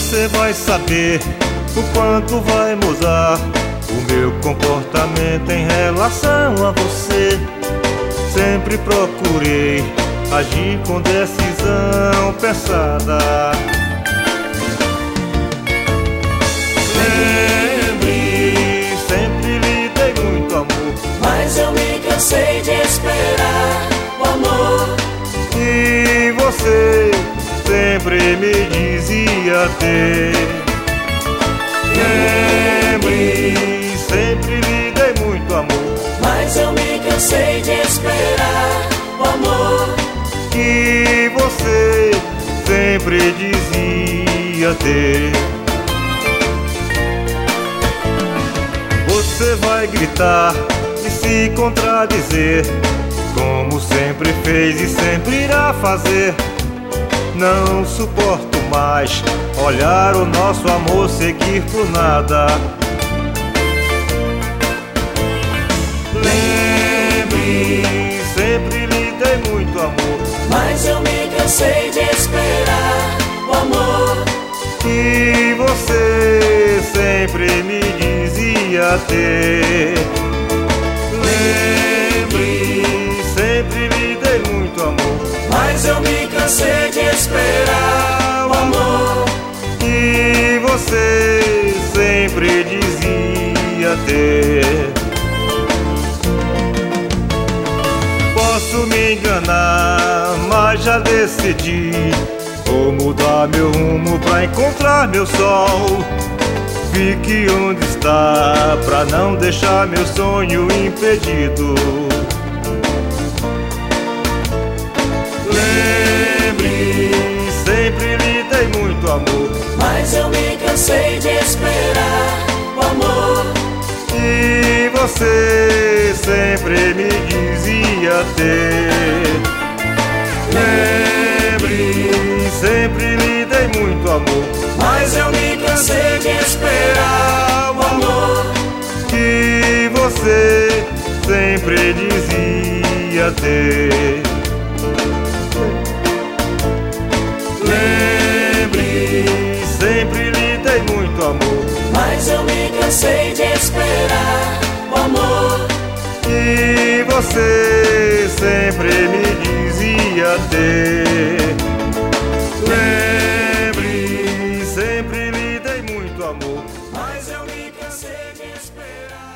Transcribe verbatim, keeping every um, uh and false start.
você vai saber o quanto vai mudar o meu comportamento em relação a você. Sempre procurei agir com decisão pensada. Lembre, sempre lhe dei muito amor, mas eu me cansei de esperar o amor. E você sempre me dizia ter. Lembre, sempre lhe dei muito amor, mas eu me cansei de esperar o amor. E você sempre dizia ter. Você vai gritar e se contradizer, como sempre fez e sempre irá fazer. Não suporto mais olhar o nosso amor seguir por nada. Lembre, sempre lhe dei muito amor, mas eu me cansei de esperar o amor. E você sempre me dizia ter. Lembre, sempre lhe dei muito amor, mas eu me cansei de esperar o amor. E você sempre dizia ter. Posso me enganar, mas já decidi. Vou mudar meu rumo pra encontrar meu sol. Fique onde está, pra não deixar meu sonho impedido. Lembre, sempre lhe dei muito amor, mas eu me cansei de esperar o amor. E você sempre me dizia ter. Lembre, sempre lhe dei muito amor, mas eu me cansei de esperar o amor. E você sempre dizia ter. Lembre, sempre lhe dei muito amor, mas eu me cansei de esperar o amor. E você sempre me dizia ter. Lembre, sempre lhe dei muito amor, mas eu me cansei de esperar.